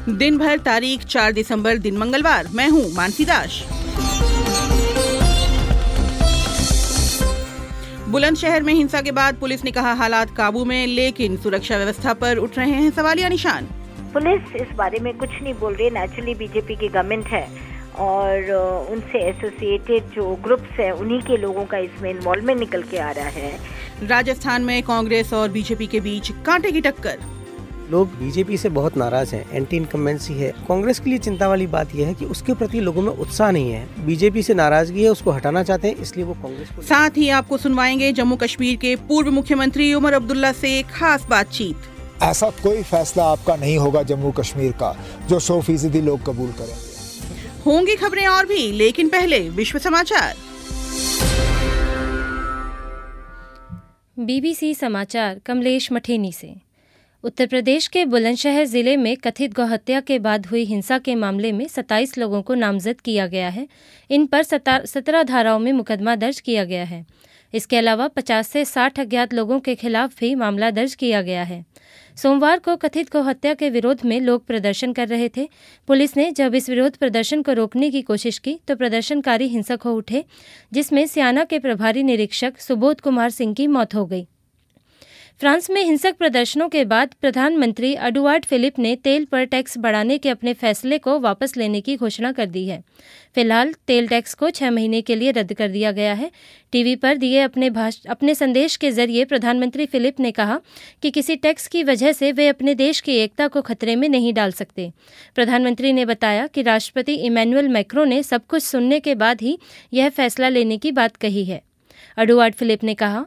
दिन भर तारीख 4 दिसंबर दिन मंगलवार। मैं हूं मानसी दास। बुलंदशहर में हिंसा के बाद पुलिस ने कहा हालात काबू में, लेकिन सुरक्षा व्यवस्था पर उठ रहे हैं सवालिया निशान। पुलिस इस बारे में कुछ नहीं बोल रही। नेचुरली बीजेपी की गवर्नमेंट है और उनसे एसोसिएटेड जो ग्रुप्स हैं उन्हीं के लोगों का इसमें इन्वॉल्वमेंट निकल के आ रहा है। राजस्थान में कांग्रेस और बीजेपी के बीच कांटे की टक्कर। लोग बीजेपी से बहुत नाराज हैं, एंटी इनकम्बेंसी है। कांग्रेस के लिए चिंता वाली बात यह है कि उसके प्रति लोगों में उत्साह नहीं है। बीजेपी से नाराजगी है, उसको हटाना चाहते हैं, इसलिए वो कांग्रेस को। साथ ही आपको सुनवाएंगे जम्मू कश्मीर के पूर्व मुख्यमंत्री उमर अब्दुल्ला से खास बातचीत। ऐसा कोई फैसला आपका नहीं होगा जम्मू कश्मीर का जो 100% लोग कबूल करेंगे। होंगी खबरें और भी, लेकिन पहले विश्व समाचार। बीबीसी समाचार कमलेश मठेनी से। उत्तर प्रदेश के बुलंदशहर जिले में कथित गौहत्या के बाद हुई हिंसा के मामले में 27 लोगों को नामजद किया गया है। इन पर 17 धाराओं में मुकदमा दर्ज किया गया है। इसके अलावा 50 से 60 अज्ञात लोगों के खिलाफ भी मामला दर्ज किया गया है। सोमवार को कथित गौहत्या के विरोध में लोग प्रदर्शन कर रहे थे। पुलिस ने जब इस विरोध प्रदर्शन को रोकने की कोशिश की तो प्रदर्शनकारी हिंसक हो उठे, जिसमें स्याना के प्रभारी निरीक्षक सुबोध कुमार सिंह की मौत हो गई। फ्रांस में हिंसक प्रदर्शनों के बाद प्रधानमंत्री एडुआर्ड फिलिप ने तेल पर टैक्स बढ़ाने के अपने फैसले को वापस लेने की घोषणा कर दी है। फिलहाल तेल टैक्स को 6 महीने के लिए रद्द कर दिया गया है। टीवी पर दिए अपने संदेश के जरिए प्रधानमंत्री फिलिप ने कहा कि किसी टैक्स की वजह से वे अपने देश की एकता को खतरे में नहीं डाल सकते। प्रधानमंत्री ने बताया कि राष्ट्रपति इमैनुअल मैक्रों ने सब कुछ सुनने के बाद ही यह फैसला लेने की बात कही है। एडुआर्ड फिलिप ने कहा,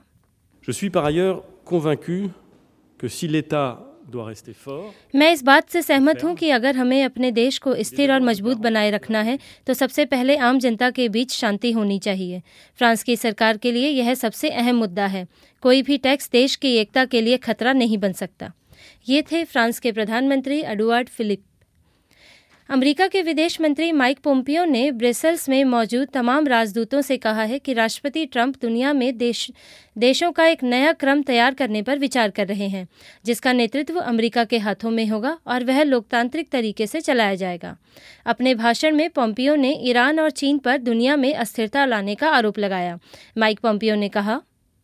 मैं इस बात से सहमत हूं कि अगर हमें अपने देश को स्थिर और मजबूत बनाए रखना है तो सबसे पहले आम जनता के बीच शांति होनी चाहिए। फ्रांस की सरकार के लिए यह सबसे अहम मुद्दा है। कोई भी टैक्स देश की एकता के लिए खतरा नहीं बन सकता। ये थे फ्रांस के प्रधानमंत्री एडुआर्ड फिलिप। अमेरिका के विदेश मंत्री माइक पोम्पियो ने ब्रसेल्स में मौजूद तमाम राजदूतों से कहा है कि राष्ट्रपति ट्रंप दुनिया में देशों का एक नया क्रम तैयार करने पर विचार कर रहे हैं, जिसका नेतृत्व अमेरिका के हाथों में होगा और वह लोकतांत्रिक तरीके से चलाया जाएगा। अपने भाषण में पोम्पियो ने ईरान और चीन पर दुनिया में अस्थिरता लाने का आरोप लगाया। माइक पोम्पियो ने कहा,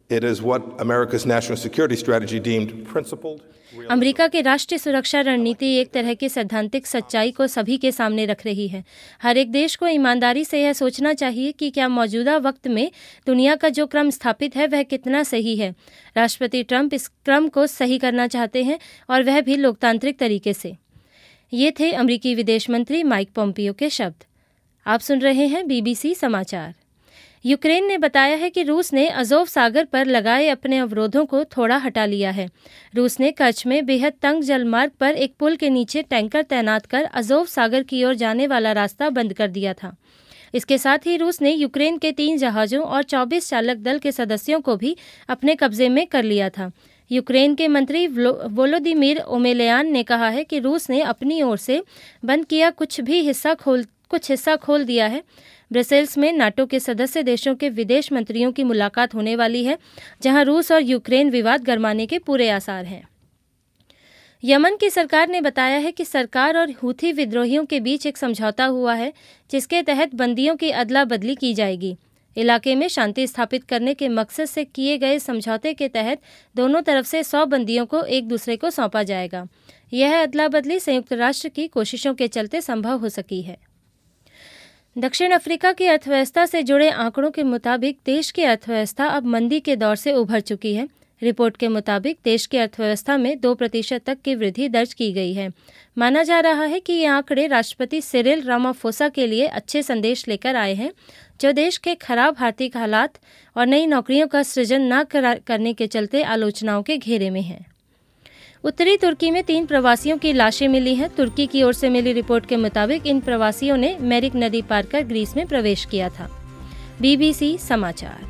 अमेरिका की राष्ट्रीय सुरक्षा रणनीति एक तरह की सैद्धांतिक सच्चाई को सभी के सामने रख रही है। हर एक देश को ईमानदारी से यह सोचना चाहिए कि क्या मौजूदा वक्त में दुनिया का जो क्रम स्थापित है वह कितना सही है। राष्ट्रपति ट्रंप इस क्रम को सही करना चाहते हैं और वह भी लोकतांत्रिक तरीके से। ये थे अमेरिकी विदेश मंत्री माइक पोम्पियो के शब्द। आप सुन रहे हैं बीबीसी समाचार। यूक्रेन ने बताया है कि रूस ने अज़ोव सागर पर लगाए अपने अवरोधों को थोड़ा हटा लिया है। रूस ने कच्छ में बेहद तंग जलमार्ग पर एक पुल के नीचे टैंकर तैनात कर अज़ोव सागर की ओर जाने वाला रास्ता बंद कर दिया था। इसके साथ ही रूस ने यूक्रेन के 3 जहाज़ों और 24 चालक दल के सदस्यों को भी अपने कब्जे में कर लिया था। यूक्रेन के मंत्री वोलोदिमीर ओमेलियान ने कहा है कि रूस ने अपनी ओर से बंद किया कुछ हिस्सा खोल दिया है। ब्रसेल्स में नाटो के सदस्य देशों के विदेश मंत्रियों की मुलाकात होने वाली है, जहां रूस और यूक्रेन विवाद गरमाने के पूरे आसार हैं। यमन की सरकार ने बताया है कि सरकार और हूथी विद्रोहियों के बीच एक समझौता हुआ है, जिसके तहत बंदियों की अदला बदली की जाएगी। इलाके में शांति स्थापित करने के मकसद से किए गए समझौते के तहत दोनों तरफ से 100 बंदियों को एक दूसरे को सौंपा जाएगा। यह अदला बदली संयुक्त राष्ट्र की कोशिशों के चलते संभव हो सकी है। दक्षिण अफ्रीका की अर्थव्यवस्था से जुड़े आंकड़ों के मुताबिक देश की अर्थव्यवस्था अब मंदी के दौर से उभर चुकी है। रिपोर्ट के मुताबिक देश की अर्थव्यवस्था में 2% तक की वृद्धि दर्ज की गई है। माना जा रहा है कि ये आंकड़े राष्ट्रपति सिरिल रामाफोसा के लिए अच्छे संदेश लेकर आए हैं, जो देश के खराब आर्थिक हालात और नई नौकरियों का सृजन न करने के चलते आलोचनाओं के घेरे में हैं। उत्तरी तुर्की में 3 प्रवासियों की लाशें मिली हैं। तुर्की की ओर से मिली रिपोर्ट के मुताबिक इन प्रवासियों ने मेरिक नदी पार कर ग्रीस में प्रवेश किया था। बीबीसी समाचार।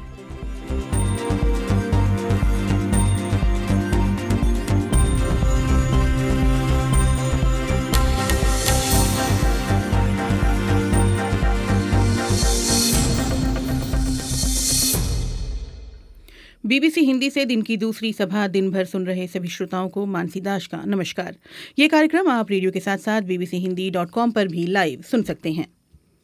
बीबीसी हिंदी से दिन की दूसरी सभा दिन भर सुन रहे सभी श्रोताओं को मानसी दास का नमस्कार। ये कार्यक्रम आप रेडियो के साथ साथ bbchohindi.com पर भी लाइव सुन सकते हैं।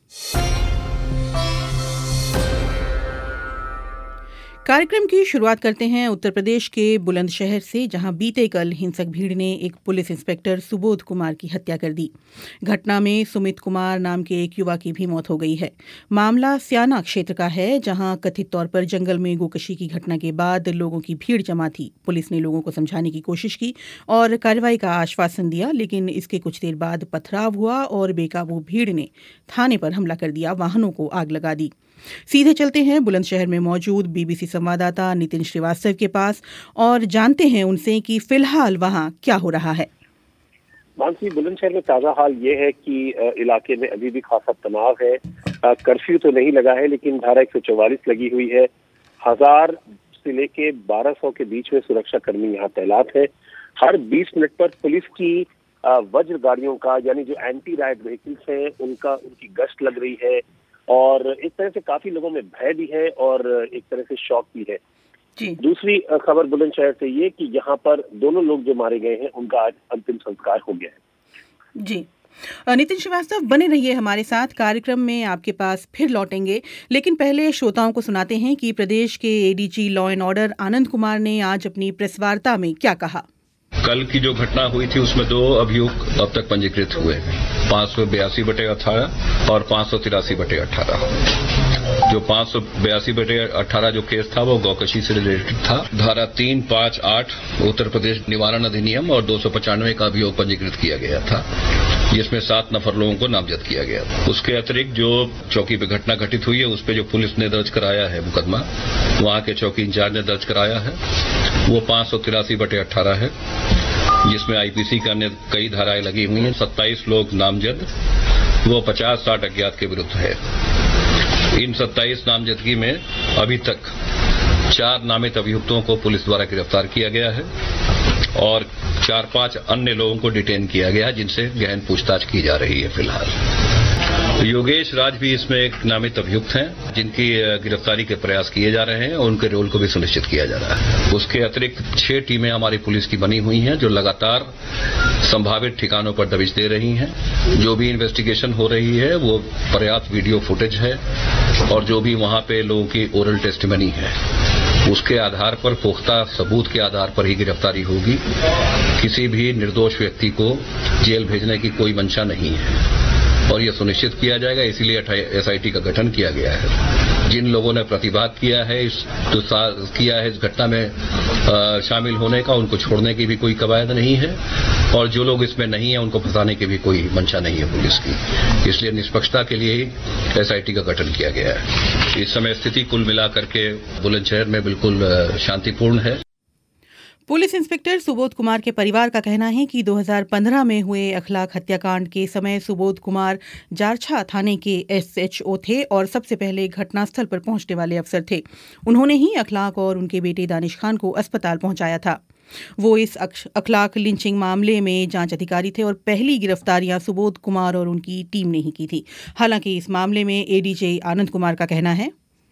कार्यक्रम की शुरुआत करते हैं उत्तर प्रदेश के बुलंदशहर से, जहां बीते कल हिंसक भीड़ ने एक पुलिस इंस्पेक्टर सुबोध कुमार की हत्या कर दी। घटना में सुमित कुमार नाम के एक युवा की भी मौत हो गई है। मामला स्याना क्षेत्र का है, जहां कथित तौर पर जंगल में गोकशी की घटना के बाद लोगों की भीड़ जमा थी। पुलिस ने लोगों को समझाने की कोशिश की और कार्रवाई का आश्वासन दिया, लेकिन इसके कुछ देर बाद पथराव हुआ और बेकाबू भीड़ ने थाने पर हमला कर दिया, वाहनों को आग लगा दी। सीधे चलते हैं बुलंदशहर में मौजूद बीबीसी संवाददाता नितिन श्रीवास्तव के पास और जानते हैं उनसे कि फिलहाल वहां क्या हो रहा है। मानसी, बुलंदशहर में ताज़ा हाल ये है कि इलाके में अभी भी खासा तनाव है। कर्फ्यू तो नहीं लगा है, लेकिन धारा 144 लगी हुई है। 1000 से लेके 1200 के बीच में सुरक्षा कर्मी यहाँ तैनात है। हर 20 मिनट पर पुलिस की वज्र गाड़ियों का, यानी जो एंटी राइट व्हीकल्स हैं, उनकी गश्त लग रही है और एक तरह से काफी लोगों में भय भी है और एक तरह से शौक भी है। जी। दूसरी खबर बुलंदशहर से ये कि यहाँ पर दोनों लोग जो मारे गए हैं उनका आज अंतिम संस्कार हो गया है। जी, नितिन श्रीवास्तव बने रहिए हमारे साथ, कार्यक्रम में आपके पास फिर लौटेंगे, लेकिन पहले श्रोताओं को सुनाते हैं कि प्रदेश के ADG law and order Anand Kumar ने आज अपनी प्रेस वार्ता में क्या कहा। कल की जो घटना हुई थी उसमें 2 अभियुक्त अब तक पंजीकृत हुए, 582/18 और 583/18। जो 582/18 जो केस था वो गौकशी से रिलेटेड था। धारा 3, 5, 8 उत्तर प्रदेश निवारण अधिनियम और 295 का अभियोग पंजीकृत किया गया था, जिसमें 7 नफर लोगों को नामजद किया गया था। उसके अतिरिक्त जो चौकी पे घटना घटित हुई है उस पे जो पुलिस ने दर्ज कराया है मुकदमा, वहां के चौकी इंचार्ज ने दर्ज कराया है, वो 583/18 है, जिसमें आईपीसी का अन्य कई धाराएं लगी हुई हैं। 27 लोग नामजद, वो 50-60 अज्ञात के विरुद्ध है। इन 27 नामजदगी में अभी तक 4 नामित अभियुक्तों को पुलिस द्वारा गिरफ्तार किया गया है और 4-5 अन्य लोगों को डिटेन किया गया है, जिनसे गहन पूछताछ की जा रही है। फिलहाल योगेश राज भी इसमें एक नामित अभियुक्त हैं, जिनकी गिरफ्तारी के प्रयास किए जा रहे हैं और उनके रोल को भी सुनिश्चित किया जा रहा है। उसके अतिरिक्त 6 टीमें हमारी पुलिस की बनी हुई हैं, जो लगातार संभावित ठिकानों पर दबिश दे रही हैं। जो भी इन्वेस्टिगेशन हो रही है वो पर्याप्त वीडियो फुटेज है और जो भी वहां पे लोगों की ओरल टेस्टिमनी है, उसके आधार पर, पुख्ता सबूत के आधार पर ही गिरफ्तारी होगी। किसी भी निर्दोष व्यक्ति को जेल भेजने की कोई मंशा नहीं है और यह सुनिश्चित किया जाएगा, इसीलिए एसआईटी का गठन किया गया है। जिन लोगों ने प्रतिवाद किया है इस घटना में शामिल होने का, उनको छोड़ने की भी कोई कवायद नहीं है और जो लोग इसमें नहीं है उनको फंसाने की भी कोई मंशा नहीं है पुलिस की। इसलिए निष्पक्षता के लिए ही एसआईटी का गठन किया गया है। इस समय स्थिति कुल मिलाकर के बुलंदशहर में बिल्कुल शांतिपूर्ण है। पुलिस इंस्पेक्टर सुबोध कुमार के परिवार का कहना है कि 2015 में हुए अखलाक हत्याकांड के समय सुबोध कुमार जारछा थाने के एसएचओ थे और सबसे पहले घटनास्थल पर पहुंचने वाले अफसर थे। उन्होंने ही अखलाक और उनके बेटे दानिश खान को अस्पताल पहुंचाया था। वो इस अखलाक लिंचिंग मामले में जांच अधिकारी थे और पहली गिरफ्तारियां सुबोध कुमार और उनकी टीम ने ही की थी। हालांकि इस मामले में एडीजे आनंद कुमार का कहना है,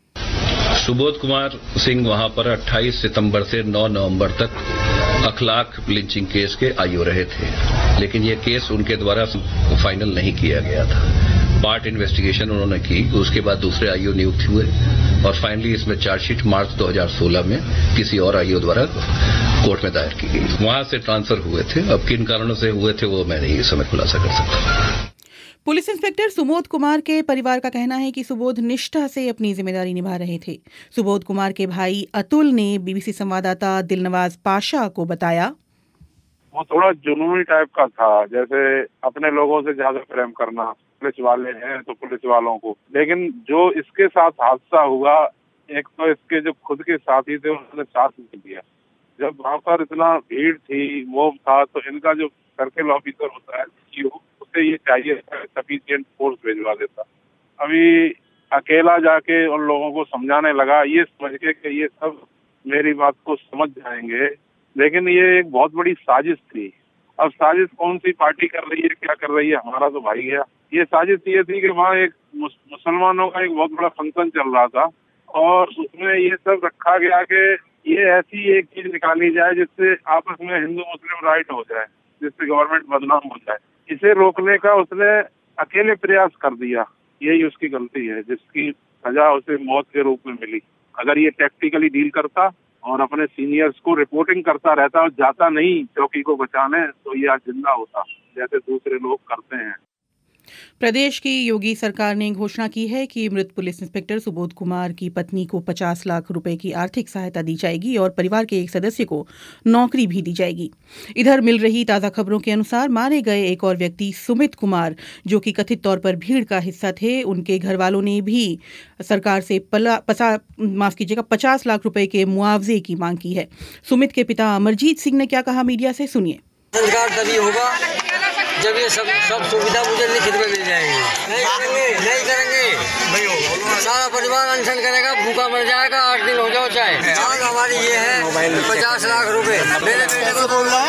सुबोध कुमार सिंह वहां पर 28 सितंबर से 9 नवंबर तक अखलाक लिंचिंग केस के आईओ रहे थे, लेकिन ये केस उनके द्वारा फाइनल नहीं किया गया था। पार्ट इन्वेस्टिगेशन उन्होंने की, उसके बाद दूसरे आईओ नियुक्त हुए और फाइनली इसमें चार्जशीट मार्च 2016 में किसी और आईओ द्वारा कोर्ट में दायर की गई। वहां से ट्रांसफर हुए थे। अब किन कारणों से हुए थे वो मैं नहीं इस समय खुलासा कर सकता। पुलिस इंस्पेक्टर सुबोध कुमार के परिवार का कहना है कि सुबोध निष्ठा से अपनी जिम्मेदारी निभा रहे थे। सुबोध कुमार के भाई अतुल ने बीबीसी संवाददाता दिलनवाज पाशा को बताया, वो थोड़ा जुनूनी टाइप का था, जैसे अपने लोगों से ज्यादा प्रेम करना, पुलिस वाले हैं तो पुलिस वालों को। लेकिन जो इसके साथ हादसा हुआ, एक तो इसके जो खुद के साथी थे उन्होंने साथ नहीं दिया। जब वहाँ पर इतना भीड़ थी, वो था, तो इनका जो सर्किल ऑफिसर होता है उसे ये चाहिए सफिशिएंट फोर्स भिजवा देता। अभी अकेला जाके उन लोगों को समझाने लगा, ये समझ के कि ये सब मेरी बात को समझ जाएंगे, लेकिन ये एक बहुत बड़ी साजिश थी। अब साजिश कौन सी पार्टी कर रही है, क्या कर रही है, हमारा तो भाई गया। ये साजिश ये थी कि वहाँ एक मुसलमानों का एक बहुत बड़ा फंक्शन चल रहा था और उसमें ये सब रखा गया कि ये ऐसी एक चीज निकाली जाए जिससे आपस में हिंदू मुस्लिम राइट हो जाए, जिससे गवर्नमेंट बदनाम हो जाए। इसे रोकने का उसने अकेले प्रयास कर दिया, यही उसकी गलती है, जिसकी सजा उसे मौत के रूप में मिली। अगर ये टैक्टिकली डील करता और अपने सीनियर्स को रिपोर्टिंग करता रहता और जाता नहीं चौकी को बचाने, तो ये आज जिंदा होता जैसे दूसरे लोग करते हैं। प्रदेश की योगी सरकार ने घोषणा की है कि मृत पुलिस इंस्पेक्टर सुबोध कुमार की पत्नी को 50 लाख रुपए की आर्थिक सहायता दी जाएगी और परिवार के एक सदस्य को नौकरी भी दी जाएगी। इधर मिल रही ताज़ा खबरों के अनुसार मारे गए एक और व्यक्ति सुमित कुमार, जो कि कथित तौर पर भीड़ का हिस्सा थे, उनके घर वालों ने भी सरकार से 50 लाख रुपए के मुआवजे की मांग की है। सुमित के पिता अमरजीत सिंह ने क्या कहा, मीडिया से सुनिए। संस्कार तभी होगा जब ये सब सुविधा मुझे लिखित में मिल जाएगी। नहीं करेंगे सारा परिवार अनशन करेगा, भूखा मर जाएगा, 8 दिन हो जाओ चाहे। आज हमारी ये है 50 लाख रुपए मेरे बेटे को बोल रहा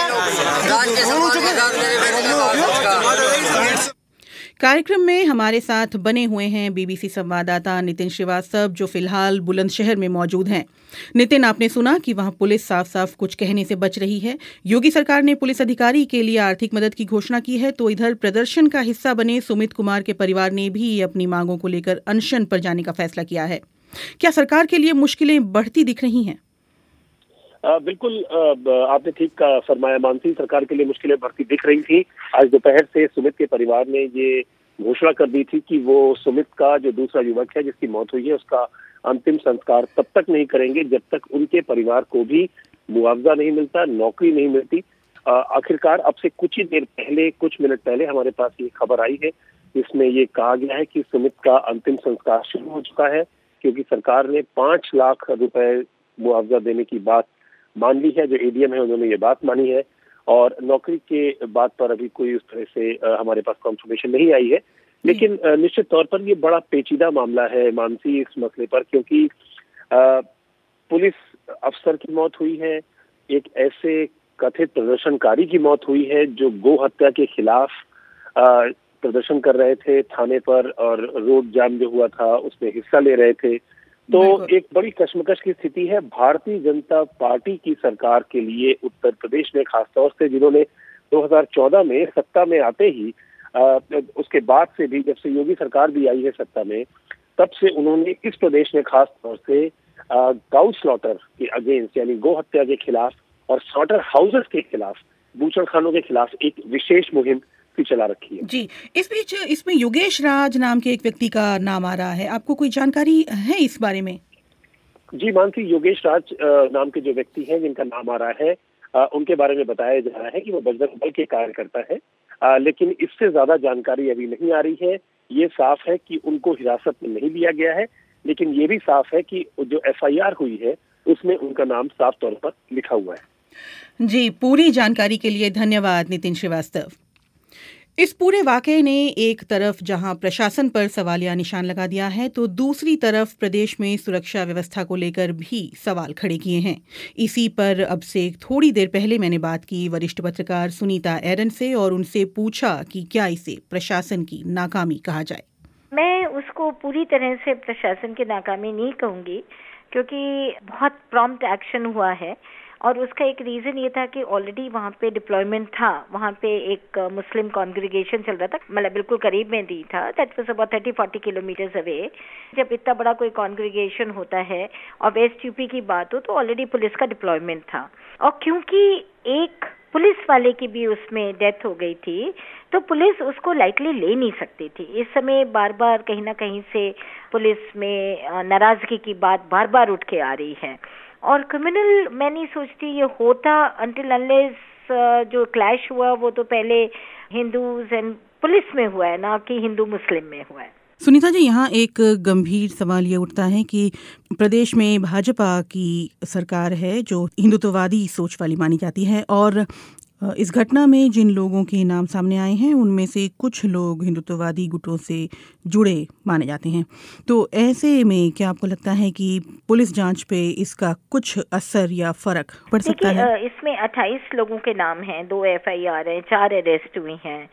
है। कार्यक्रम में हमारे साथ बने हुए हैं बीबीसी संवाददाता नितिन श्रीवास्तव, जो फिलहाल बुलंदशहर में मौजूद हैं। नितिन, आपने सुना कि वहां पुलिस साफ साफ कुछ कहने से बच रही है। योगी सरकार ने पुलिस अधिकारी के लिए आर्थिक मदद की घोषणा की है, तो इधर प्रदर्शन का हिस्सा बने सुमित कुमार के परिवार ने भी अपनी मांगों को लेकर अनशन पर जाने का फैसला किया है। क्या सरकार के लिए मुश्किलें बढ़ती दिख रही हैं? बिल्कुल, आपने ठीक फरमाया मानसी, सरकार के लिए मुश्किलें बढ़ती दिख रही थी। आज दोपहर से सुमित के परिवार ने ये घोषणा कर दी थी कि वो सुमित का जो दूसरा युवक है जिसकी मौत हुई है, उसका अंतिम संस्कार तब तक नहीं करेंगे जब तक उनके परिवार को भी मुआवजा नहीं मिलता, नौकरी नहीं मिलती। आखिरकार अब से कुछ ही देर पहले, कुछ मिनट पहले हमारे पास ये खबर आई है, जिसमें ये कहा गया है कि सुमित का अंतिम संस्कार शुरू हो चुका है, क्योंकि सरकार ने 5 लाख रुपए मुआवजा देने की बात मान ली है। जो एडीएम है उन्होंने ये बात मानी है, और नौकरी के बात पर अभी कोई उस तरह से हमारे पास कॉन्फर्मेशन नहीं आई है। लेकिन निश्चित तौर पर ये बड़ा पेचीदा मामला है मानसी इस मसले पर, क्योंकि पुलिस अफसर की मौत हुई है, एक ऐसे कथित प्रदर्शनकारी की मौत हुई है जो गौ हत्या के खिलाफ प्रदर्शन कर रहे थे थाने पर, और रोड जाम जो हुआ था उसमें हिस्सा ले रहे थे। तो एक बड़ी कश्मकश की स्थिति है भारतीय जनता पार्टी की सरकार के लिए उत्तर प्रदेश में, खासतौर से जिन्होंने 2014 में सत्ता में आते ही उसके बाद से भी, जब से योगी सरकार भी आई है सत्ता में, तब से उन्होंने इस प्रदेश में खास तौर से काउ स्लॉटर के अगेंस्ट, यानी गौ हत्या के खिलाफ और स्लॉटर हाउसेस के खिलाफ, बूचड़खानों के खिलाफ एक विशेष मुहिम भी चला रखी है। जी, इस बीच इसमें योगेश राज नाम के एक व्यक्ति का नाम आ रहा है, आपको कोई जानकारी है इस बारे में? जी मानसी, योगेश राज नाम के जो व्यक्ति हैं जिनका नाम आ रहा है, उनके बारे में बताया जा रहा है कि वो बजरंग दल के कार्यकर्ता है, लेकिन इससे ज्यादा जानकारी अभी नहीं आ रही है। ये साफ है कि उनको हिरासत में नहीं लिया गया है, लेकिन ये भी साफ है कि जो एफआईआर हुई है उसमें उनका नाम साफ तौर पर लिखा हुआ है। जी, पूरी जानकारी के लिए धन्यवाद नितिन श्रीवास्तव। इस पूरे वाकये ने एक तरफ जहां प्रशासन पर सवालिया निशान लगा दिया है, तो दूसरी तरफ प्रदेश में सुरक्षा व्यवस्था को लेकर भी सवाल खड़े किए हैं। इसी पर अब से थोड़ी देर पहले मैंने बात की वरिष्ठ पत्रकार सुनीता एरन से, और उनसे पूछा कि क्या इसे प्रशासन की नाकामी कहा जाए। मैं उसको पूरी तरह से प्रशासन की नाकामी नहीं कहूँगी, क्योंकि बहुत प्रॉम्प्ट एक्शन हुआ है, और उसका एक रीज़न ये था कि ऑलरेडी वहाँ पे डिप्लॉयमेंट था। वहाँ पे एक मुस्लिम कॉन्ग्रीगेशन चल रहा था, मतलब बिल्कुल करीब में ही था, that was about 30-40 kilometres away. जब इतना बड़ा कोई कॉन्ग्रीगेशन होता है और वेस्ट यूपी की बात हो, तो ऑलरेडी पुलिस का डिप्लॉयमेंट था। और क्योंकि एक पुलिस वाले की भी उसमें डेथ हो गई थी, तो पुलिस उसको लाइटली ले नहीं सकती थी। इस समय बार बार कहीं ना कहीं से पुलिस में नाराजगी की बात बार बार उठ के आ रही है, और क्रिमिनल मैं नहीं सोचती ये होता अनटिल अनलेस जो क्लैश हुआ वो तो पहले हिंदूज एंड पुलिस में हुआ है, ना कि हिंदू मुस्लिम में हुआ है। सुनीता जी, यहाँ एक गंभीर सवाल ये उठता है कि प्रदेश में भाजपा की सरकार है जो हिंदुत्ववादी सोच वाली मानी जाती है, और इस घटना में जिन लोगों के नाम सामने आए हैं उनमें से कुछ लोग हिंदुत्ववादी गुटों से जुड़े माने जाते हैं। तो ऐसे में क्या आपको लगता है कि पुलिस जांच पे इसका कुछ असर या फर्क पड़ सकता है? इसमें 28 लोगों के नाम हैं, 2 FIR हैं, 4 अरेस्ट हुई हैं।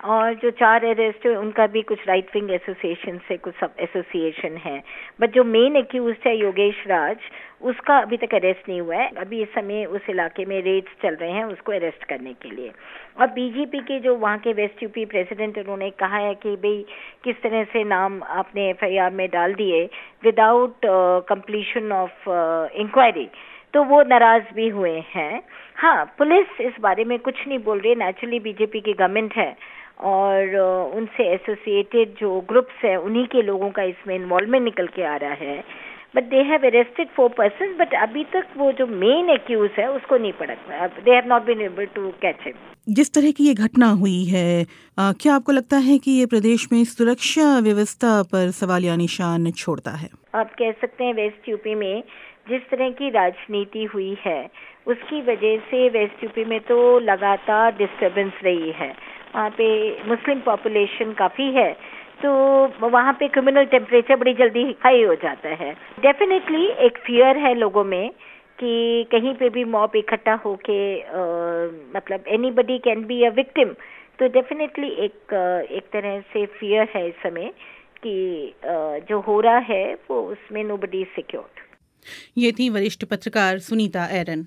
और जो 4 अरेस्ट हुए उनका भी कुछ राइट विंग एसोसिएशन से कुछ सब एसोसिएशन है। बट जो मेन एक्यूज्ड है योगेश राज, उसका अभी तक अरेस्ट नहीं हुआ है। अभी इस समय उस इलाके में रेड्स चल रहे हैं उसको अरेस्ट करने के लिए। और बीजेपी के जो वहाँ के वेस्ट यूपी प्रेसिडेंट, उन्होंने कहा है कि भाई किस तरह से नाम आपने एफआईआर में डाल दिए विदाउट कंप्लीशन ऑफ इंक्वायरी, तो वो नाराज भी हुए हैं। हाँ, पुलिस इस बारे में कुछ नहीं बोल रही। नेचुरली बीजेपी की गवर्नमेंट है और उनसे एसोसिएटेड जो ग्रुप्स हैं उन्हीं के लोगों का इसमें इन्वॉल्वमेंट निकल के आ रहा है। But they have arrested 4 person, but अभी तक वो जो मेन एक्यूज है उसको नहीं पकड़ा। They have not been able to catch him. जिस तरह की ये घटना हुई है, क्या आपको लगता है कि ये प्रदेश में सुरक्षा व्यवस्था पर सवालिया निशान छोड़ता है? आप कह सकते हैं वेस्ट यूपी में जिस तरह की राजनीति हुई है उसकी वजह से वेस्ट यूपी में तो लगातार डिस्टर्बेंस रही है। वहाँ पे मुस्लिम पॉपुलेशन काफ़ी है, तो वहाँ पे क्रिमिनल टेम्परेचर बड़ी जल्दी हाई हो जाता है। डेफिनेटली एक फियर है लोगों में कि कहीं पे भी मॉब इकट्ठा होके मतलब anybody can be a victim. तो डेफिनेटली एक तरह से फियर है इस समय कि जो हो रहा है वो उसमें नोबडी इज सिक्योर्ड। ये थी वरिष्ठ पत्रकार सुनीता एरन।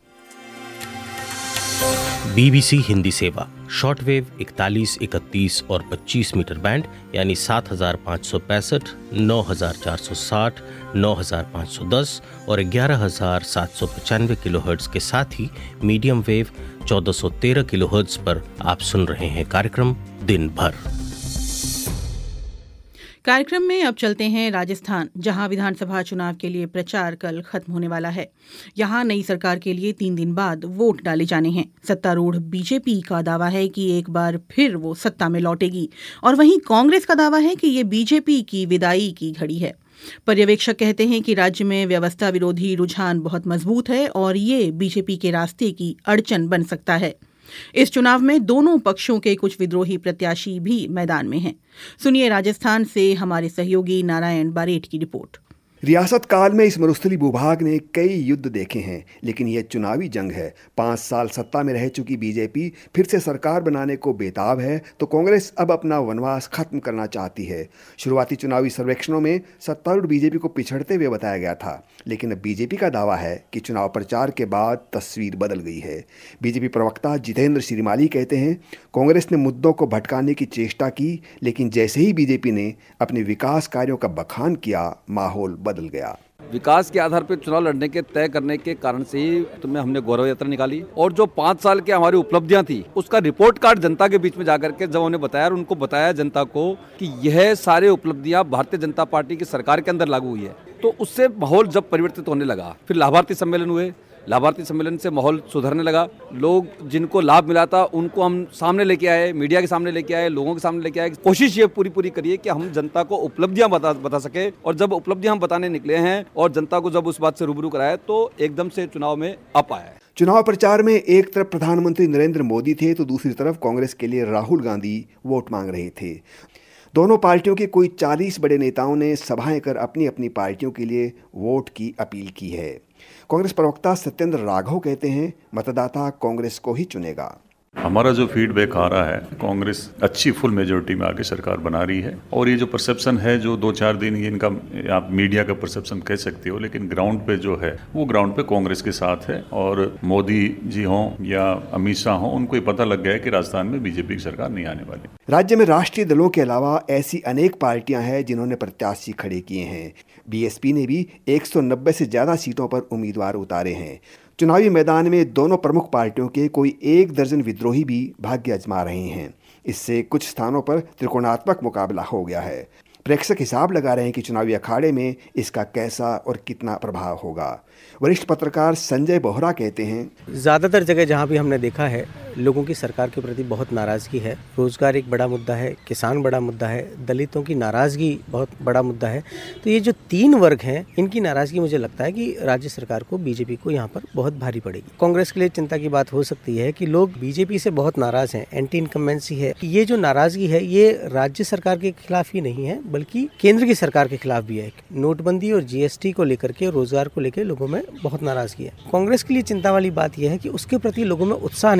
BBC हिंदी सेवा शॉर्टवेव 41, 31 और 25 मीटर बैंड यानी 7565, 9460, 9510 और 11795 किलोहर्ट्ज के साथ ही मीडियम वेव 1413 किलोहर्ट्ज पर आप सुन रहे हैं कार्यक्रम दिन भर। कार्यक्रम में अब चलते हैं राजस्थान, जहां विधानसभा चुनाव के लिए प्रचार कल खत्म होने वाला है। यहां नई सरकार के लिए 3 दिन बाद वोट डाले जाने हैं। सत्तारूढ़ बीजेपी का दावा है कि एक बार फिर वो सत्ता में लौटेगी, और वहीं कांग्रेस का दावा है कि ये बीजेपी की विदाई की घड़ी है। पर्यवेक्षक कहते हैं कि राज्य में व्यवस्था विरोधी रुझान बहुत मजबूत है और ये बीजेपी के रास्ते की अड़चन बन सकता है। इस चुनाव में दोनों पक्षों के कुछ विद्रोही प्रत्याशी भी मैदान में हैं। सुनिए राजस्थान से हमारे सहयोगी नारायण बारेट की रिपोर्ट। रियासत काल में इस मरुस्थली भूभाग ने कई युद्ध देखे हैं, लेकिन यह चुनावी जंग है। 5 साल सत्ता में रह चुकी बीजेपी फिर से सरकार बनाने को बेताब है, तो कांग्रेस अब अपना वनवास खत्म करना चाहती है। शुरुआती चुनावी सर्वेक्षणों में सत्तारूढ़ बीजेपी को पिछड़ते हुए बताया गया था, लेकिन अब बीजेपी का दावा है कि चुनाव प्रचार के बाद तस्वीर बदल गई है। बीजेपी प्रवक्ता जितेंद्र श्रीमाली कहते हैं, कांग्रेस ने मुद्दों को भटकाने की चेष्टा की, लेकिन जैसे ही बीजेपी ने अपने विकास कार्यों का बखान किया, माहौल बदल गया। विकास के आधार पर चुनाव लड़ने के तय करने के कारण से ही हमने गौरव यात्रा निकाली, और जो 5 साल की हमारी उपलब्धियां थी उसका रिपोर्ट कार्ड जनता के बीच में जाकर के जब उन्हें बताया, और उनको बताया जनता को कि यह सारे उपलब्धियां भारतीय जनता पार्टी की सरकार के अंदर लागू हुई है, तो उससे माहौल जब परिवर्तित होने लगा। फिर लाभार्थी सम्मेलन हुए, लाभार्थी सम्मेलन से माहौल सुधरने लगा। लोग जिनको लाभ मिला था उनको हम सामने लेके आए, मीडिया के सामने लेके आए, लोगों के सामने लेके आए। कोशिश ये पूरी करिए कि हम जनता को उपलब्धियां बता सके, और जब उपलब्धियां हम बताने निकले हैं और जनता को जब उस बात से रूबरू कराया, तो एकदम से चुनाव में अप आया है। चुनाव प्रचार में एक तरफ प्रधानमंत्री नरेंद्र मोदी थे, तो दूसरी तरफ कांग्रेस के लिए राहुल गांधी वोट मांग रहे थे। दोनों पार्टियों के कोई 40 बड़े नेताओं ने सभाएं कर अपनी अपनी पार्टियों के लिए वोट की अपील की है। कांग्रेस प्रवक्ता सत्येंद्र राघव कहते हैं, मतदाता कांग्रेस को ही चुनेगा। हमारा जो फीडबैक आ रहा है, कांग्रेस अच्छी फुल मेजोरिटी में आके सरकार बना रही है, और ये जो परसेप्शन है जो 2-4 दिन ये इनका आप मीडिया का परसेप्शन कह सकते हो, लेकिन ग्राउंड पे जो है वो ग्राउंड पे कांग्रेस के साथ है। और मोदी जी हों या अमित शाह हों, उनको ये पता लग गया है कि राजस्थान में बीजेपी की सरकार नहीं आने वाली। राज्य में राष्ट्रीय दलों के अलावा ऐसी अनेक पार्टियां हैं जिन्होंने प्रत्याशी खड़े किए हैं। बीएसपी ने भी 190 से ज्यादा सीटों पर उम्मीदवार उतारे हैं। चुनावी मैदान में दोनों प्रमुख पार्टियों के कोई 1 दर्जन विद्रोही भी भाग्य आजमा रहे हैं। इससे कुछ स्थानों पर त्रिकोणात्मक मुकाबला हो गया है। प्रेक्षक हिसाब लगा रहे हैं कि चुनावी अखाड़े में इसका कैसा और कितना प्रभाव होगा। वरिष्ठ पत्रकार संजय बोहरा कहते हैं, ज़्यादातर जगह जहाँ भी हमने देखा है, लोगों की सरकार के प्रति बहुत नाराज़गी है। रोजगार एक बड़ा मुद्दा है, किसान बड़ा मुद्दा है, दलितों की नाराज़गी बहुत बड़ा मुद्दा है। तो ये जो 3 वर्ग हैं, इनकी नाराज़गी मुझे लगता है कि राज्य सरकार को, बीजेपी को यहाँ पर बहुत भारी पड़ेगी। कांग्रेस के लिए चिंता की बात हो सकती है कि लोग बीजेपी से बहुत नाराज़ हैं, एंटी इनकम्बेंसी है। ये जो नाराज़गी है ये राज्य सरकार के खिलाफ ही नहीं है, बल्कि केंद्र की सरकार के खिलाफ भी है। नोटबंदी और जीएसटी को लेकर के, रोजगार को लेकर लोगों में बहुत नाराज़गी है। कांग्रेस के लिए चिंता वाली बात यह है कि उसके प्रति लोगों में उत्साह नहीं है।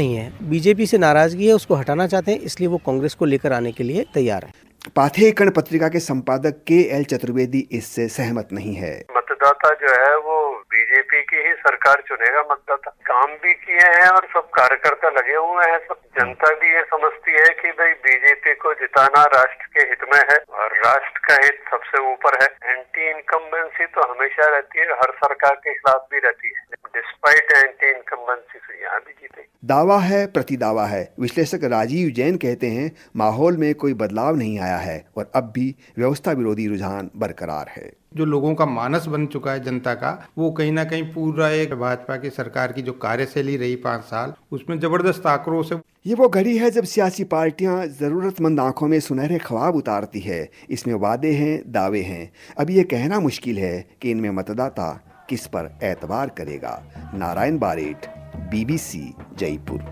बीजेपी से नाराजगी है, उसको हटाना चाहते हैं, इसलिए वो कांग्रेस को लेकर आने के लिए तैयार है। पाथेकण पत्रिका के संपादक KL चतुर्वेदी इससे सहमत नहीं है। मतदाता जो है वो बीजेपी की ही सरकार चुनेगा। मतदाता काम भी किए हैं और सब कार्यकर्ता लगे हुए हैं। सब जनता भी ये समझती है कि भाई बीजेपी को जिताना राष्ट्र के हित में है और राष्ट्र का हित सबसे ऊपर है। एंटी इनकम्बेंसी तो हमेशा रहती है, हर सरकार के खिलाफ भी रहती है। डिस्पाइट एंटी इनकम्बेंसी से यहाँ भी जीते। दावा है प्रतिदावा है। विश्लेषक राजीव जैन कहते हैं माहौल में कोई बदलाव नहीं आया है और अब भी व्यवस्था विरोधी रुझान बरकरार है। जो लोगों का मानस बन चुका है जनता का, वो कहीं ना कहीं पूरा एक भाजपा की सरकार की जो कार्यशैली रही 5 साल, उसमें जबरदस्त आक्रोश है। ये वो घड़ी है जब सियासी पार्टियां जरूरतमंद आंखों में सुनहरे ख्वाब उतारती है। इसमें वादे हैं, दावे हैं। अब ये कहना मुश्किल है कि इनमें मतदाता किस पर एतबार करेगा। नारायण बारेट, BBC जयपुर।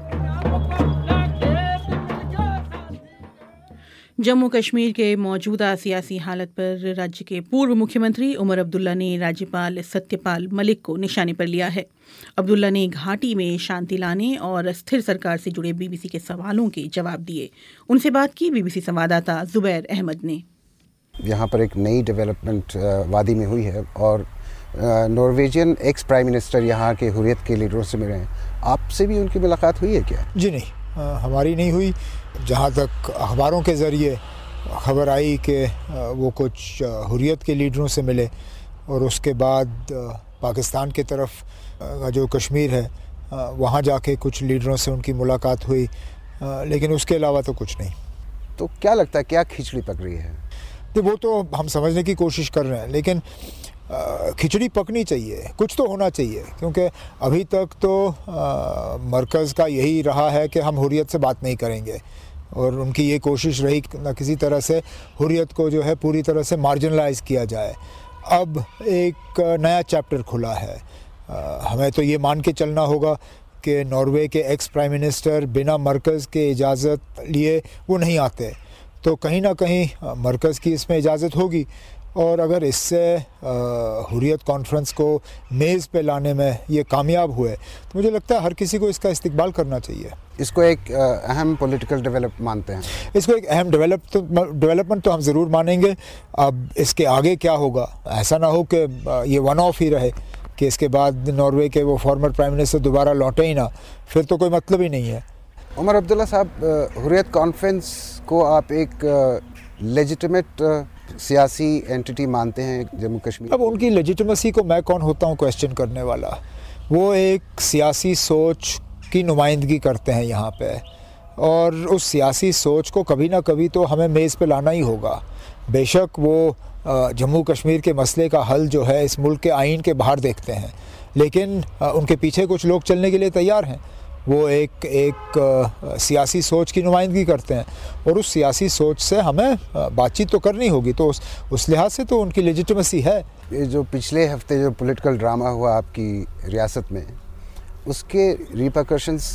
जम्मू कश्मीर के मौजूदा सियासी हालत पर राज्य के पूर्व मुख्यमंत्री उमर अब्दुल्ला ने राज्यपाल सत्यपाल मलिक को निशाने पर लिया है। अब्दुल्ला ने घाटी में शांति लाने और स्थिर सरकार से जुड़े BBC के सवालों के जवाब दिए। उनसे बात की BBC संवाददाता जुबैर अहमद ने। यहाँ पर एक नई डेवलपमेंट वादी में हुई है और नॉर्वेजियन एक्स प्राइम मिनिस्टर यहाँ के हुर्रियत के लीडरों से मिले हैं। आपसे भी उनकी मुलाकात हुई है क्या? जी नहीं, हमारी नहीं हुई। जहाँ तक अखबारों के ज़रिए खबर आई कि वो कुछ हुर्रियत के लीडरों से मिले और उसके बाद पाकिस्तान की तरफ जो कश्मीर है वहाँ जाके कुछ लीडरों से उनकी मुलाकात हुई, लेकिन उसके अलावा तो कुछ नहीं। तो क्या लगता है, क्या खिचड़ी पक रही है? तो वो तो हम समझने की कोशिश कर रहे हैं, लेकिन खिचड़ी पकनी चाहिए, कुछ तो होना चाहिए, क्योंकि अभी तक तो मरकज़ का यही रहा है कि हम हुर्रियत से बात नहीं करेंगे और उनकी ये कोशिश रही ना किसी तरह से हुर्रियत को जो है पूरी तरह से मार्जिनलाइज किया जाए। अब एक नया चैप्टर खुला है। हमें तो ये मान के चलना होगा कि नॉर्वे के एक्स प्राइम मिनिस्टर बिना मरकज़ के इजाज़त लिए वो नहीं आते, तो कहीं ना कहीं मरकज़ की इसमें इजाज़त होगी और अगर इससे हुर्रियत कॉन्फ्रेंस को मेज़ पे लाने में ये कामयाब हुए तो मुझे लगता है हर किसी को इसका इस्तिकबाल करना चाहिए। इसको एक अहम पॉलिटिकल डेवलप मानते हैं? इसको एक अहम डेवलपमेंट तो हम ज़रूर मानेंगे। अब इसके आगे क्या होगा, ऐसा ना हो कि ये वन ऑफ ही रहे कि इसके बाद नॉर्वे के वो फॉर्मर प्राइम मिनिस्टर दोबारा लौटे ही ना, फिर तो कोई मतलब ही नहीं है। उमर अब्दुल्ला साहब, हुर्रियत कॉन्फ्रेंस को आप एक लेजिटिमेट सियासी एंटिटी मानते हैं जम्मू कश्मीर? अब उनकी लेजिटिमेसी को मैं कौन होता हूँ क्वेश्चन करने वाला। वो एक सियासी सोच की नुमाइंदगी करते हैं यहाँ पे और उस सियासी सोच को कभी ना कभी तो हमें मेज़ पे लाना ही होगा। बेशक वो जम्मू कश्मीर के मसले का हल जो है इस मुल्क के आइन के बाहर देखते हैं, लेकिन उनके पीछे कुछ लोग चलने के लिए तैयार हैं। वो एक सियासी सोच की नुमाइंदगी करते हैं और उस सियासी सोच से हमें बातचीत तो करनी होगी, तो उस लिहाज से तो उनकी लेजिटिमेसी है। ये जो पिछले हफ्ते जो पॉलिटिकल ड्रामा हुआ आपकी रियासत में, उसके रिपरकशंस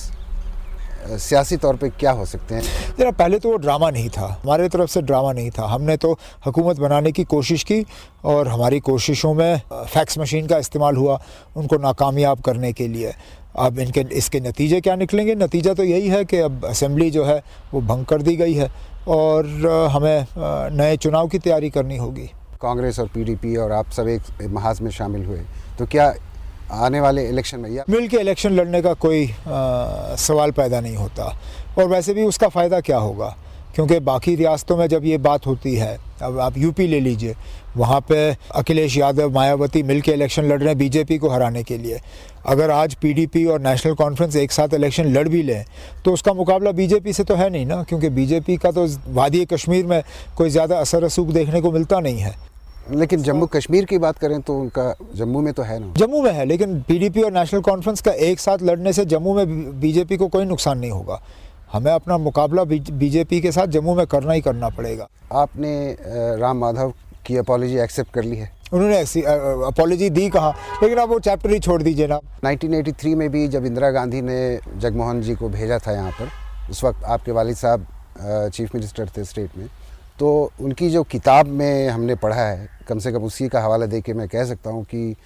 सियासी तौर पे क्या हो सकते हैं? जरा पहले तो वो ड्रामा नहीं था, हमारे तरफ से ड्रामा नहीं था। हमने तो हुकूमत बनाने की कोशिश की और हमारी कोशिशों में फैक्स मशीन का इस्तेमाल हुआ उनको नाकामयाब करने के लिए। अब इसके नतीजे क्या निकलेंगे? नतीजा तो यही है कि अब असेंबली जो है वो भंग कर दी गई है और हमें नए चुनाव की तैयारी करनी होगी। कांग्रेस और PDP और आप सब एक महाज में शामिल हुए, तो क्या आने वाले इलेक्शन में या मिल के इलेक्शन लड़ने का कोई सवाल पैदा नहीं होता? और वैसे भी उसका फ़ायदा क्या होगा, क्योंकि बाकी रियासतों में जब ये बात होती है, अब आप यूपी ले लीजिए, वहाँ पे अखिलेश यादव, मायावती मिल के इलेक्शन लड़ रहे हैं बीजेपी को हराने के लिए। अगर आज PDP और नेशनल कॉन्फ्रेंस एक साथ इलेक्शन लड़ भी लें तो उसका मुकाबला बीजेपी से तो है नहीं ना, क्योंकि बीजेपी का तो वादी कश्मीर में कोई ज़्यादा असर रसूख देखने को मिलता नहीं है। लेकिन जम्मू कश्मीर की बात करें तो उनका जम्मू में तो है ना? जम्मू में है, लेकिन PDP और नेशनल कॉन्फ्रेंस का एक साथ लड़ने से जम्मू में बीजेपी को कोई नुकसान नहीं होगा। हमें अपना मुकाबला बीजेपी के साथ जम्मू में करना ही करना पड़ेगा। आपने राम माधव की अपॉलॉजी एक्सेप्ट कर ली है? उन्होंने ऐसी अपॉलॉजी दी कहाँ, लेकिन आप वो चैप्टर ही छोड़ दीजिए ना। 1983 में भी जब इंदिरा गांधी ने जगमोहन जी को भेजा था यहाँ पर, उस वक्त आपके वालिद साहब चीफ मिनिस्टर थे स्टेट में, तो उनकी जो किताब में हमने पढ़ा है, कम से कम उसी का हवाला दे के मैं कह सकता हूँ कि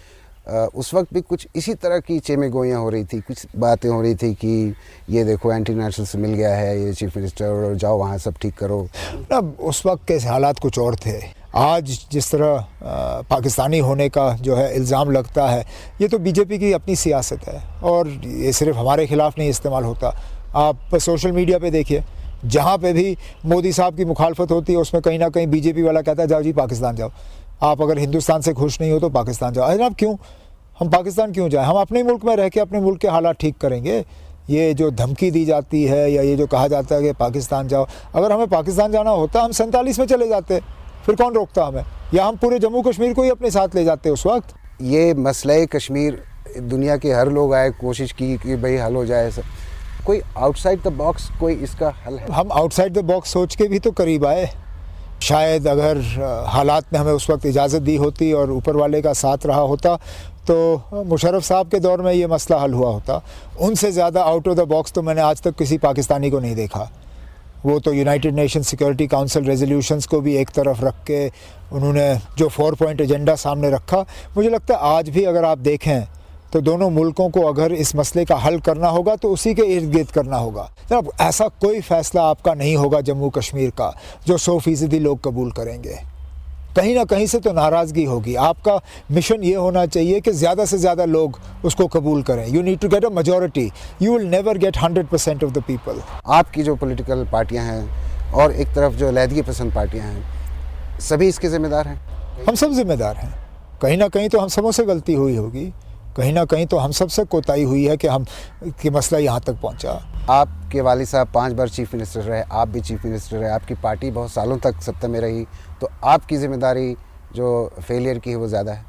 उस वक्त भी कुछ इसी तरह की चेमेगोइयाँ हो रही थी, कुछ बातें हो रही थी कि ये देखो एंटी नेशनल से मिल गया है ये चीफ मिनिस्टर, और जाओ वहाँ सब ठीक करो। अब उस वक्त के हालात कुछ और थे। आज जिस तरह पाकिस्तानी होने का जो है इल्ज़ाम लगता है, ये तो बीजेपी की अपनी सियासत है और ये सिर्फ हमारे खिलाफ नहीं इस्तेमाल होता। आप सोशल मीडिया पे देखिए, जहाँ पे भी मोदी साहब की मुखालफत होती है उसमें कहीं ना कहीं बीजेपी वाला कहता है जाओ जी पाकिस्तान जाओ, आप अगर हिंदुस्तान से खुश नहीं हो तो पाकिस्तान जाओ। अरे आप क्यों, हम पाकिस्तान क्यों जाएं? हम अपने मुल्क में रह के अपने मुल्क के हालात ठीक करेंगे। ये जो धमकी दी जाती है या ये जो कहा जाता है कि पाकिस्तान जाओ, अगर हमें पाकिस्तान जाना होता हम 47 में चले जाते, फिर कौन रोकता हमें? या हम पूरे जम्मू कश्मीर को ही अपने साथ ले जाते उस वक्त। ये मसले कश्मीर दुनिया के हर लोग आए, कोशिश की कि भाई हल हो जाए, सब कोई आउटसाइड द बॉक्स कोई इसका हल है? हम आउटसाइड द बॉक्स सोच के भी तो करीब आए। शायद अगर हालात ने हमें उस वक्त इजाज़त दी होती और ऊपर वाले का साथ रहा होता तो मुशर्रफ साहब के दौर में ये मसला हल हुआ होता। उनसे ज़्यादा आउट ऑफ द बॉक्स तो मैंने आज तक किसी पाकिस्तानी को नहीं देखा। वो तो United Nation Security Council resolutions को भी एक तरफ रख के उन्होंने जो 4 पॉइंट एजेंडा सामने रखा, मुझे लगता है आज भी अगर आप देखें तो दोनों मुल्कों को अगर इस मसले का हल करना होगा तो उसी के इर्द गिर्द करना होगा। जनाब, ऐसा कोई फ़ैसला आपका नहीं होगा जम्मू कश्मीर का जो 100% लोग कबूल करेंगे। कहीं ना कहीं से तो नाराज़गी होगी। आपका मिशन ये होना चाहिए कि ज़्यादा से ज़्यादा लोग उसको कबूल करें। You need to get a majority, you will never get 100% of the people. आपकी जो पॉलिटिकल पार्टियां हैं और एक तरफ जो अलहदगी पसंद पार्टियां हैं, सभी इसके ज़िम्मेदार हैं? हम सब जिम्मेदार हैं। कहीं ना कहीं तो हम सबों से गलती हुई होगी, कहीं ना कहीं तो हम सबसे कोताही हुई है कि मसला यहाँ तक पहुँचा। आपके वालिद साहब 5 बार चीफ मिनिस्टर रहे, आप भी चीफ मिनिस्टर रहे, आपकी पार्टी बहुत सालों तक सत्ता में रही, तो आपकी जिम्मेदारी जो फेलियर की है वो ज़्यादा है।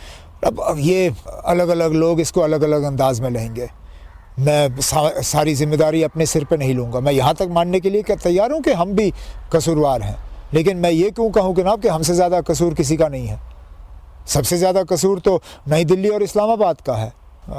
अब ये अलग अलग लोग इसको अलग अलग अंदाज में लेंगे। मैं सारी जिम्मेदारी अपने सिर पे नहीं लूँगा। मैं यहाँ तक मानने के लिए तैयार हूँ कि हम भी कसूरवार हैं, लेकिन मैं ये क्यों कहूँ कि ना कि हमसे ज़्यादा कसूर किसी का नहीं है। सबसे ज़्यादा कसूर तो नई दिल्ली और इस्लामाबाद का है।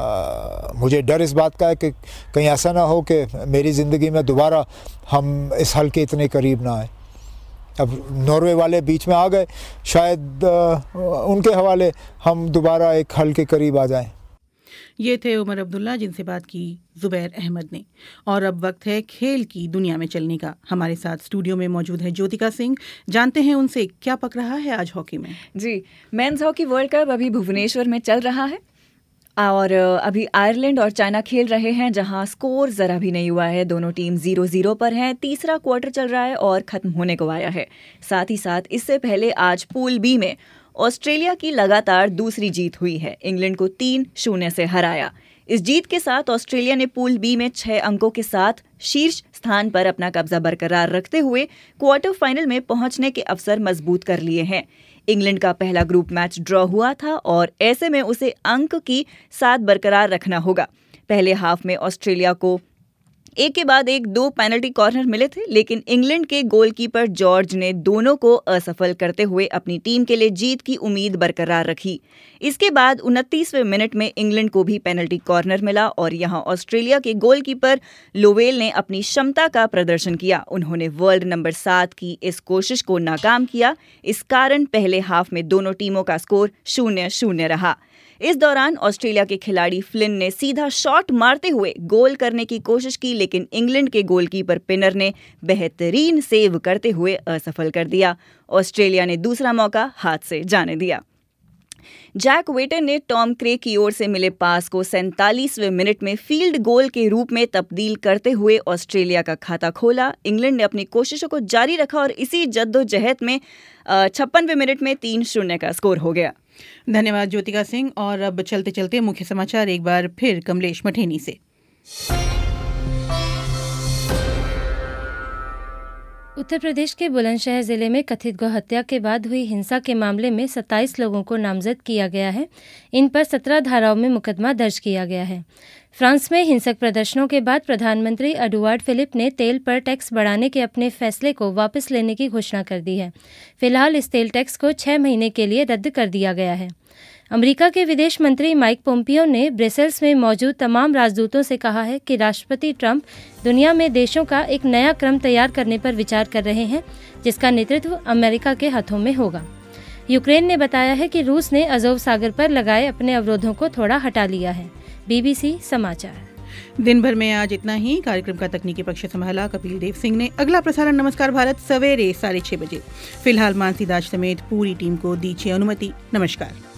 मुझे डर इस बात का है कि कहीं ऐसा ना हो कि मेरी ज़िंदगी में दोबारा हम इस हल के इतने करीब ना आए। अब नॉर्वे वाले बीच में आ गए, शायद उनके हवाले हम दोबारा एक हल के करीब आ जाएं। ये थे उमर अब्दुल्ला जिनसे बात की ज़ुबैर अहमद ने। और अब वक्त है खेल की दुनिया में चलने का। हमारे साथ स्टूडियो में मौजूद है ज्योतिका सिंह। जानते हैं उनसे क्या पक रहा है आज हॉकी में। जी, मेंस हॉकी वर्ल्ड कप अभी भुवनेश्वर में चल रहा है और अभी आयरलैंड और चाइना खेल रहे हैं, जहां स्कोर ज़रा भी नहीं हुआ है। दोनों टीम 0-0 पर हैं। तीसरा क्वार्टर चल रहा है और ख़त्म होने को आया है। साथ ही साथ इससे पहले आज पूल बी में ऑस्ट्रेलिया की लगातार दूसरी जीत हुई है। इंग्लैंड को 3-0 से हराया। इस जीत के साथ ऑस्ट्रेलिया ने पूल बी में 6 अंकों के साथ शीर्ष स्थान पर अपना कब्जा बरकरार रखते हुए क्वार्टर फाइनल में पहुंचने के अवसर मजबूत कर लिए हैं। इंग्लैंड का पहला ग्रुप मैच ड्रॉ हुआ था और ऐसे में उसे अंक की साथ बरकरार रखना होगा। पहले हाफ में ऑस्ट्रेलिया को एक के बाद एक 2 पेनल्टी कॉर्नर मिले थे, लेकिन इंग्लैंड के गोलकीपर जॉर्ज ने दोनों को असफल करते हुए अपनी टीम के लिए जीत की उम्मीद बरकरार रखी। इसके बाद 29वें मिनट में इंग्लैंड को भी पेनल्टी कॉर्नर मिला और यहां ऑस्ट्रेलिया के गोलकीपर लोवेल ने अपनी क्षमता का प्रदर्शन किया। उन्होंने वर्ल्ड नंबर 7 की इस कोशिश को नाकाम किया। इस कारण पहले हाफ में दोनों टीमों का स्कोर 0-0 रहा। इस दौरान ऑस्ट्रेलिया के खिलाड़ी फ्लिन ने सीधा शॉट मारते हुए गोल करने की कोशिश की, लेकिन इंग्लैंड के गोलकीपर पिनर ने बेहतरीन सेव करते हुए असफल कर दिया। ऑस्ट्रेलिया ने दूसरा मौका हाथ से जाने दिया। जैक वेटर ने टॉम क्रे की ओर से मिले पास को 47वें मिनट में फील्ड गोल के रूप में तब्दील करते हुए ऑस्ट्रेलिया का खाता खोला। इंग्लैंड ने अपनी कोशिशों को जारी रखा और इसी जद्दोजहद में 56वें मिनट में 3-0 का स्कोर हो गया। धन्यवाद ज्योतिका सिंह। और अब चलते चलते मुख्य समाचार एक बार फिर कमलेश मठेनी से। उत्तर प्रदेश के बुलंदशहर जिले में कथित गौहत्या के बाद हुई हिंसा के मामले में 27 लोगों को नामजद किया गया है। इन पर 17 धाराओं में मुकदमा दर्ज किया गया है। फ्रांस में हिंसक प्रदर्शनों के बाद प्रधानमंत्री एडुआर्ड फिलिप ने तेल पर टैक्स बढ़ाने के अपने फैसले को वापस लेने की घोषणा कर दी है। फिलहाल इस तेल टैक्स को 6 महीने के लिए रद्द कर दिया गया है। अमेरिका के विदेश मंत्री माइक पोम्पियो ने ब्रसेल्स में मौजूद तमाम राजदूतों से कहा है कि राष्ट्रपति ट्रंप दुनिया में देशों का एक नया क्रम तैयार करने पर विचार कर रहे हैं, जिसका नेतृत्व अमेरिका के हाथों में होगा। यूक्रेन ने बताया है कि रूस ने अज़ोव सागर पर लगाए अपने अवरोधों को थोड़ा हटा लिया है। BBC समाचार। दिन भर में आज इतना ही। कार्यक्रम का तकनीकी पक्ष संभाला कपिल देव सिंह ने। अगला प्रसारण नमस्कार भारत सवेरे 6:30 बजे। फिलहाल मानसी दास समेत पूरी टीम को दीजिए अनुमति। नमस्कार।